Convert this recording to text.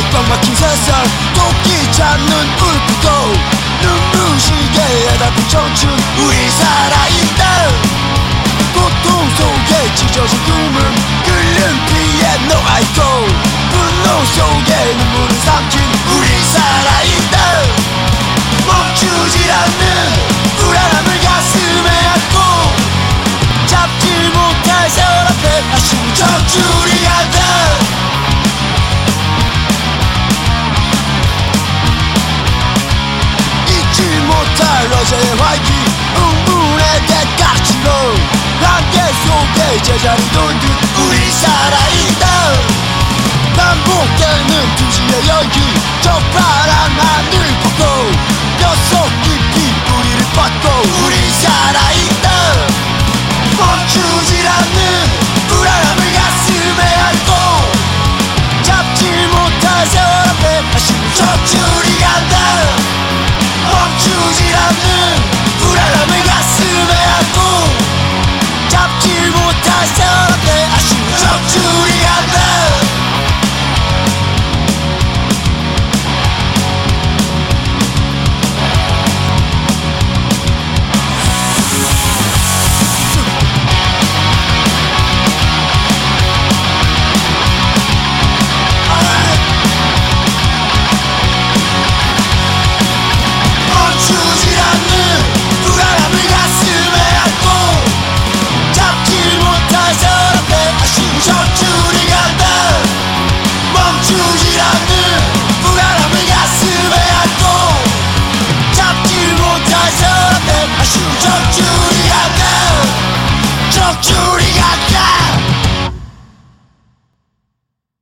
꽉 막힌 세상 토끼 잡는 울프도 눈부시게 해답은 청춘 우리 살아있다 고통 속에 찢어진 꿈은 끓는 피에 녹아있고 분노 속에 눈물을 삼킨 우리 살아있다 멈추지 않는 불안함을 가슴에 안고 잡지 못할 세월 앞에 아쉬운 청춘이 간다 잊지 못할 어제의 활기 운문의 대가치로 안개 속에 제자리 놓은 듯 우리 살아있다 반복되는 투지의 열기 저 파란 하늘 보고 뼛속 깊이 뿌리를 뻗고 우리 살아있다 멈추질 않는